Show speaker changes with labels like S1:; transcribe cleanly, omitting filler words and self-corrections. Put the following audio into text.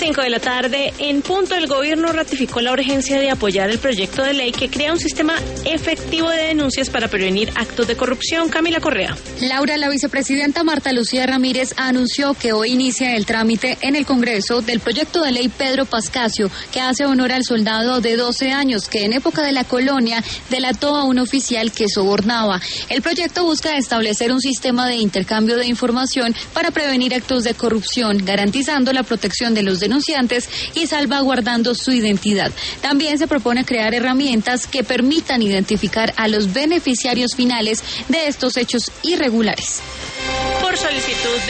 S1: 5 de la tarde, en punto, el gobierno ratificó la urgencia de apoyar el proyecto de ley que crea un sistema efectivo de denuncias para prevenir actos de corrupción. Camila Correa.
S2: Laura, la vicepresidenta Marta Lucía Ramírez anunció que hoy inicia el trámite en el Congreso del proyecto de ley Pedro Pascasio, que hace honor al soldado de 12 años que en época de la colonia delató a un oficial que sobornaba. El proyecto busca establecer un sistema de intercambio de información para prevenir actos de corrupción, garantizando la protección de los denunciantes y salvaguardando su identidad. También se propone crear herramientas que permitan identificar a los beneficiarios finales de estos hechos irregulares.
S1: Por solicitud